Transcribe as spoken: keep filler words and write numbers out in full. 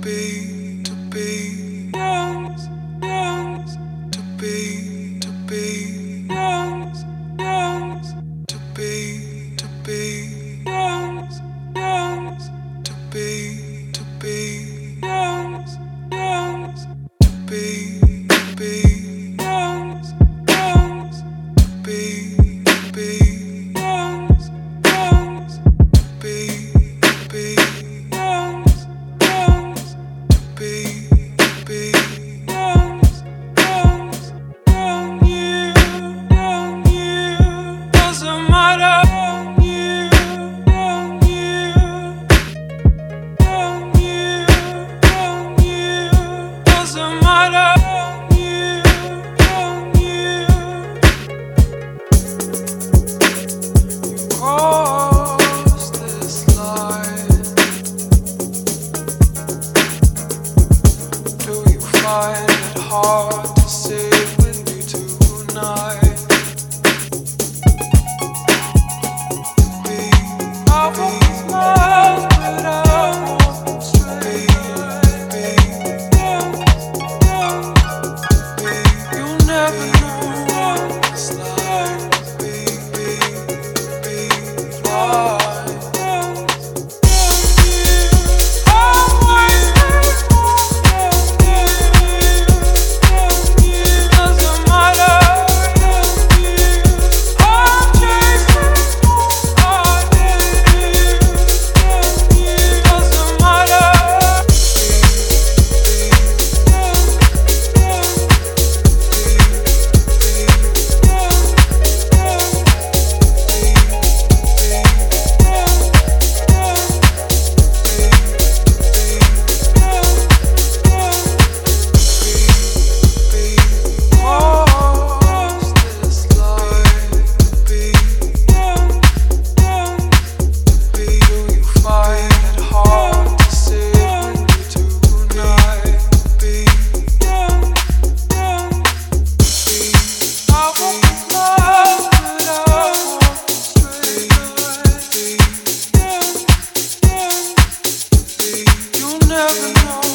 be, to be young, young, to be, to be young, young, to be, to be young, young, to be, to be young, young, to be, to be young, young, to be, to be young, young, to be, to be young, young, to be, to be young, young, young you, young you, doesn't matter. Young you, young you, young you, young you, doesn't matter. Young you, young you, you cross this line. Do you find it hard to sit with me tonight? Be, I won't smile, but I won't straight. Be, young, young, be, you'll never know what it's like. Be, be, be fly. Young, young you, always faithful. Young you, young you, doesn't matter. Young you, I'm chasing all day. Young you, doesn't matter. Cross this line. Be young, young, be. Do you find it hard to sit with me tonight? Be young, young, be. I won't smile, but I won't straight away. Be young, young, be. You'll never know.